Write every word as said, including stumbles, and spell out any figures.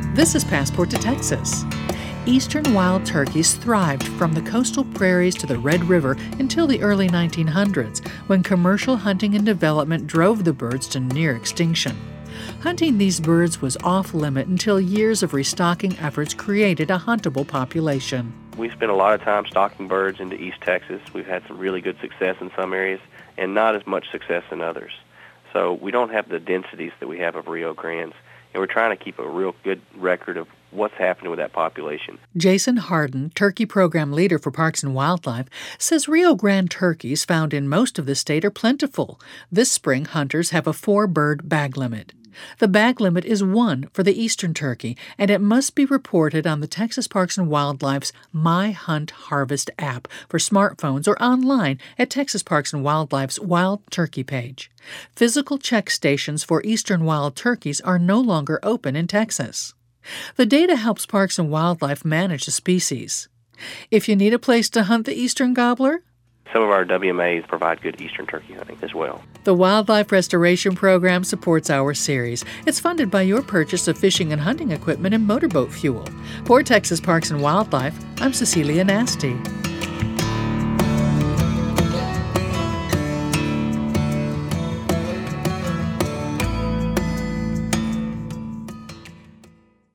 This is Passport to Texas. Eastern wild turkeys thrived from the coastal prairies to the Red River until the early nineteen hundreds, when commercial hunting and development drove the birds to near extinction. Hunting these birds was off-limit until years of restocking efforts created a huntable population. We spent a lot of time stocking birds into East Texas. We've had some really good success in some areas and not as much success in others. So we don't have the densities that we have of Rio Grandes, and we're trying to keep a real good record of what's happening with that population. Jason Harden, turkey program leader for Parks and Wildlife, says Rio Grande turkeys found in most of the state are plentiful. This spring, hunters have a four-bird bag limit. The bag limit is one for the eastern turkey, and it must be reported on the Texas Parks and Wildlife's My Hunt Harvest app for smartphones or online at Texas Parks and Wildlife's Wild Turkey page. Physical check stations for eastern wild turkeys are no longer open in Texas. The data helps Parks and Wildlife manage the species. If you need a place to hunt the eastern gobbler, some of our W M As provide good eastern turkey hunting as well. The Wildlife Restoration Program supports our series. It's funded by your purchase of fishing and hunting equipment and motorboat fuel. For Texas Parks and Wildlife, I'm Cecilia Nasty.